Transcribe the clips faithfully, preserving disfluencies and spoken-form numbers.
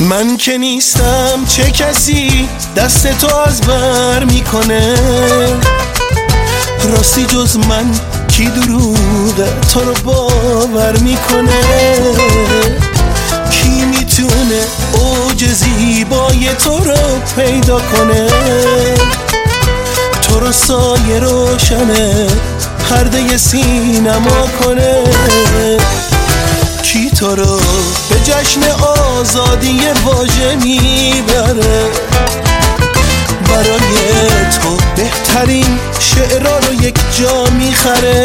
من که نیستم چه کسی دست تو از بر میکنه؟ راستی جز من کی دروغه تو رو باور میکنه؟ کی میتونه اوج زیبای تو رو پیدا کنه؟ تو رو سایه روشنه پرده سینما کنه؟ کی تو رو به جشن آزادی واژه میبره؟ برای تو بهترین شعرها رو یک جا میخره؟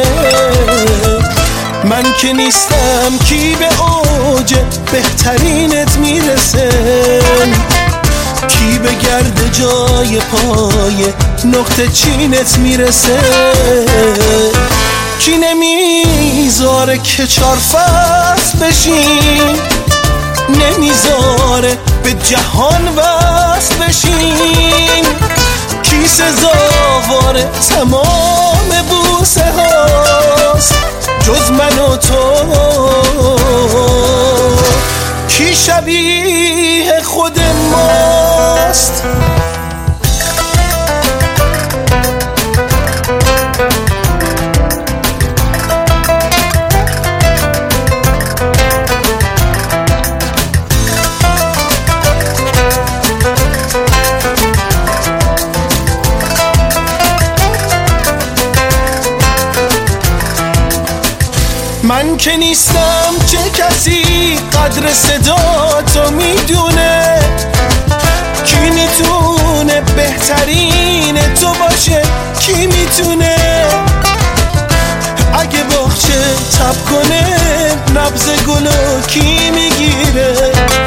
من که نیستم کی به اوج بهترینت میرسه؟ کی به گرد جای پای نقطه چینت میرسه؟ کی نمیذاره که چار فصل بشین؟ نمیذاره به جهان وصل بشین؟ کی سزاوار تمام بوسه هاست جز من و تو؟ کی شبیه خود ماست؟ من که نیستم چه کسی قدر صدا تو میدونه؟ کی میتونه بهترین تو باشه؟ کی میتونه اگه باغچه تب کنه نبض گلو کی میگیره؟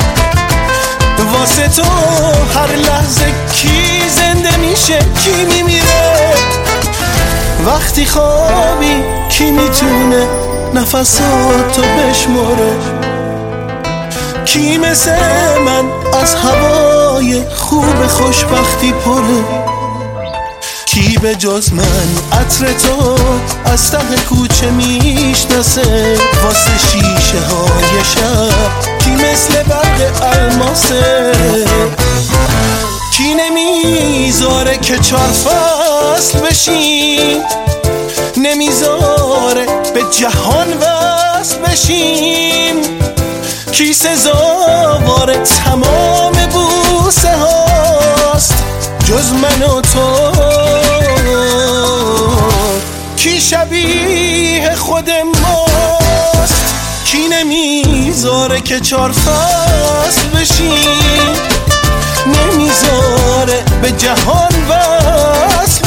واسه تو هر لحظه کی زنده میشه کی میمیره؟ وقتی خوابی کی میتونه نفساتو بشماره؟ کی مثل من از هوای خوب خوشبختی پره؟ کی به جز من عطر تو از ته کوچه میشناسه؟ واسه شیشه های شب کی مثل برق الماسه؟ کی نمیذاره که چار فصل بشین؟ نمیذاره به جهان وصل بشیم؟ کی سزاوار تمام بوسه هاست جز من و تو؟ کی شبیه خود ماست؟ کی نمیذاره که چار فصل بشیم؟ نمیذاره به جهان وصل